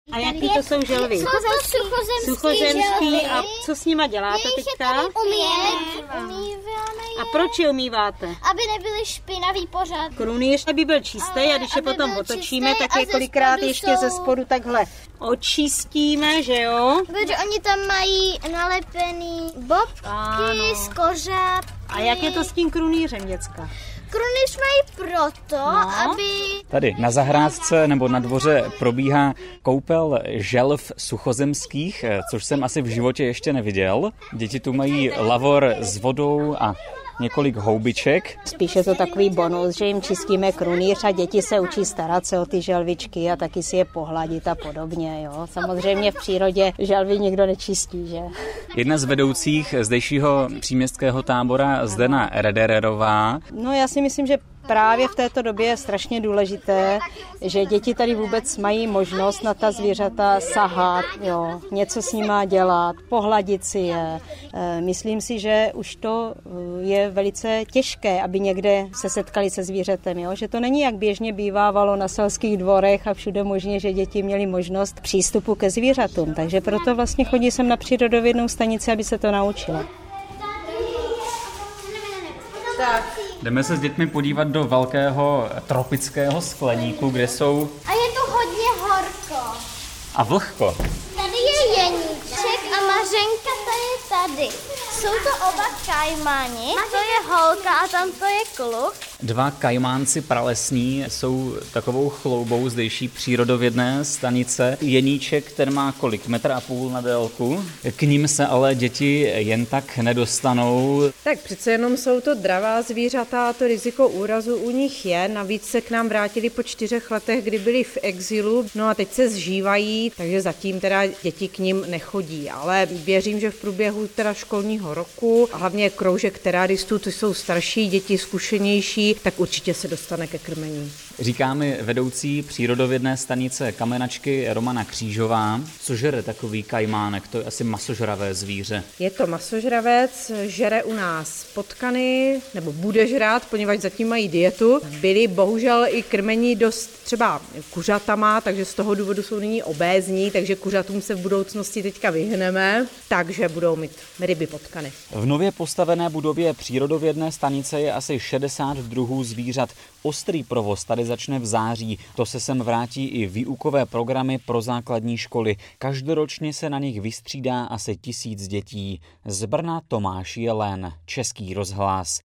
A jaký to jsou želvy? Jsou to suchozemský. A co s nima děláte teďka? Umýváme je. A proč je umýváte? Aby nebyly špinavý pořád. Krunýř, aby byl čistý a když je potom otočíme, tak je kolikrát ještě ze spodu takhle očistíme, že jo? Protože oni tam mají nalepený bobky z kořápky. A jak je to s tím krunýřem, děcka? Krunýř mají proto, aby... Tady na zahrádce nebo na dvoře probíhá koupel želv suchozemských, což jsem asi v životě ještě neviděl. Děti tu mají lavor s vodou a několik houbiček. Spíš je to takový bonus, že jim čistíme krunýř a děti se učí starat se o ty želvičky a taky si je pohladit a podobně. Jo. Samozřejmě v přírodě želvy nikdo nečistí, že? Jedna z vedoucích zdejšího příměstského tábora Zdena Redererová. No já si myslím, že právě v této době je strašně důležité, že děti tady vůbec mají možnost na ta zvířata sahat, jo, něco s nima dělat, pohladit si je. Myslím si, že už to je velice těžké, aby někde se setkali se zvířetem, jo, že to není, jak běžně bývávalo na selských dvorech a všude možně, že děti měly možnost přístupu ke zvířatům. Takže proto vlastně chodí sem na přírodovědnou stanici, aby se to naučila. Tak. Jdeme se s dětmi podívat do velkého tropického skleníku, kde jsou... A je tu hodně horko. A vlhko. Tady je Jeníček a Mařenka, ta je tady. Jsou to oba kajmáni, to je holka a tam to je kluk. Dva kajmánci pralesní jsou takovou chloubou zdejší přírodovědné stanice. Jeníček, ten má kolik? 1,5 m na délku. K ním se ale děti jen tak nedostanou. Tak přece jenom jsou to dravá zvířata a to riziko úrazu u nich je. Navíc se k nám vrátili po 4 letech, kdy byli v exilu. No a teď se zžívají, takže zatím teda děti k ním nechodí. Ale věřím, že v průběhu teda školního roku, a hlavně kroužek teraristů, to jsou starší děti, zkušenější, tak určitě se dostane ke krmení. Říká mi vedoucí přírodovědné stanice Kamenačky Romana Křížová. Co žere takový kajmánek? To je asi masožravé zvíře. Je to masožravec, žere u nás potkany, nebo bude žrát, poněvadž zatím mají dietu. Byli bohužel i krmení dost třeba kuřatama, takže z toho důvodu jsou nyní obézní, takže kuřatům se v budoucnosti teďka vyhneme, takže budou mít ryby potkany. V nově postavené budově přírodovědné stanice je asi 60 druhů zvířat. Ostrý provoz tady začne v září. To se sem vrátí i výukové programy pro základní školy. Každoročně se na nich vystřídá asi 1000 dětí. Z Brna Tomáš Jelen, Český rozhlas.